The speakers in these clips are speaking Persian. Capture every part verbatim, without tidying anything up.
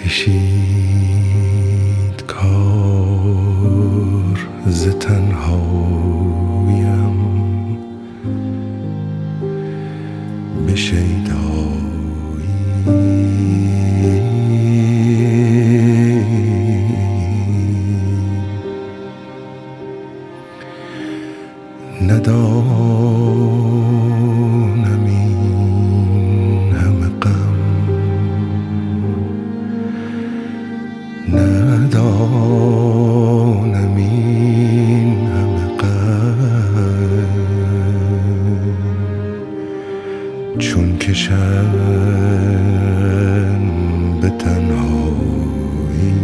کشید کار ز تنهاییم به شیدایی. ندانم این همه غم، ندانم این همه غم، چون کشم به تنهایی.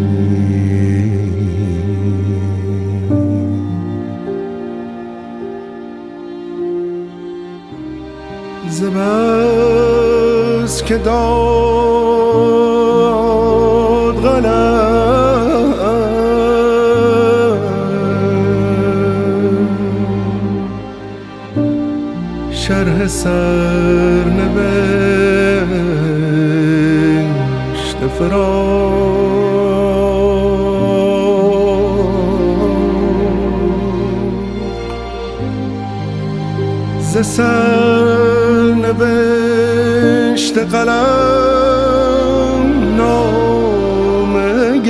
ز بس که داد قلم شرح سرنوشت فراق، ز سرنوشت قلم نامه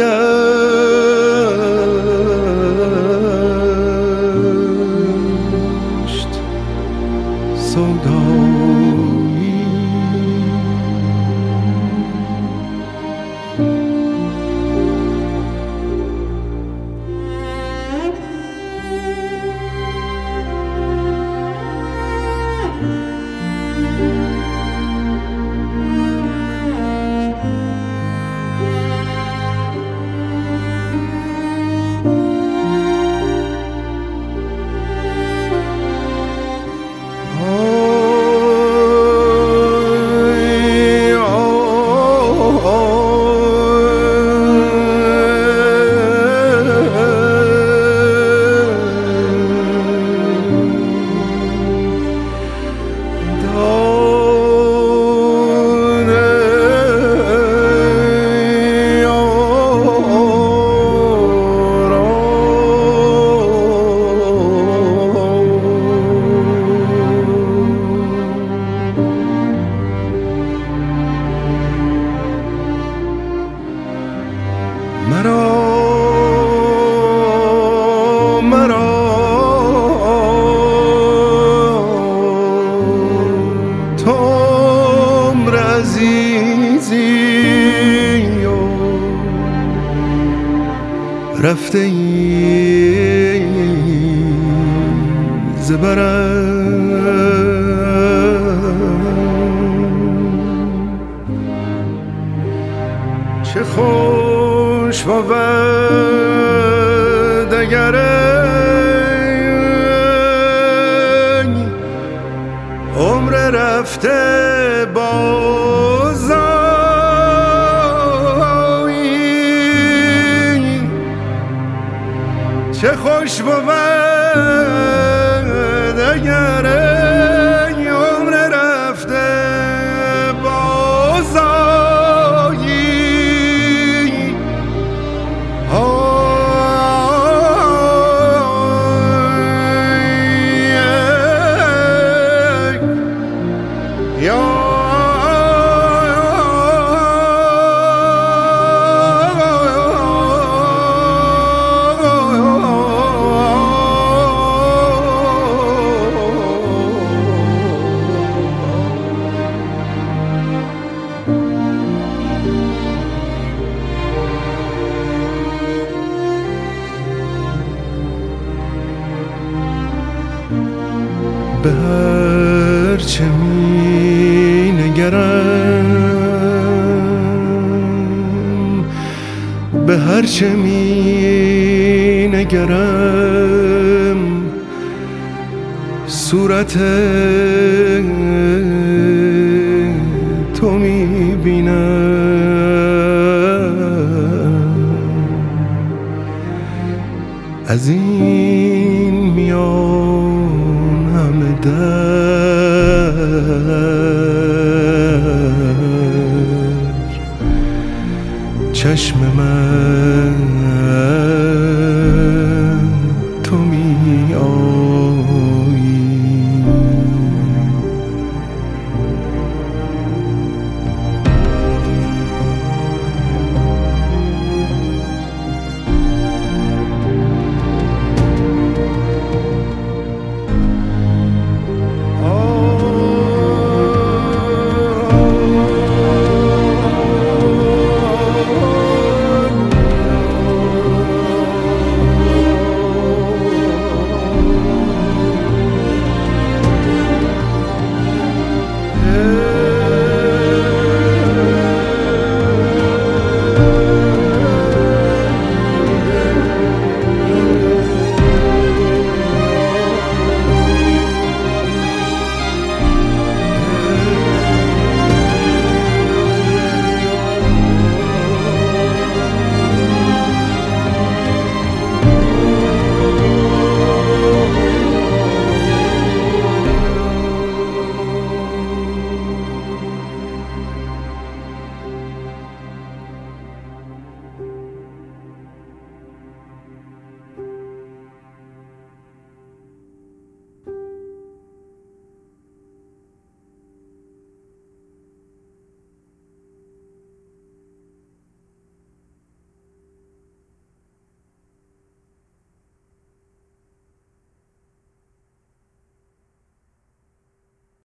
گشت سودایی. مرا مرا تو عمر عزیزی و رفته ای ز برم. چه خوش بود اگر عمر رفته بازآیی، چه خوش بود اگر عمر رفته بازآیی. به هر چه می نگرم، به هر چه می نگرم صورت تو می بینم. از این میان همه در چشم من.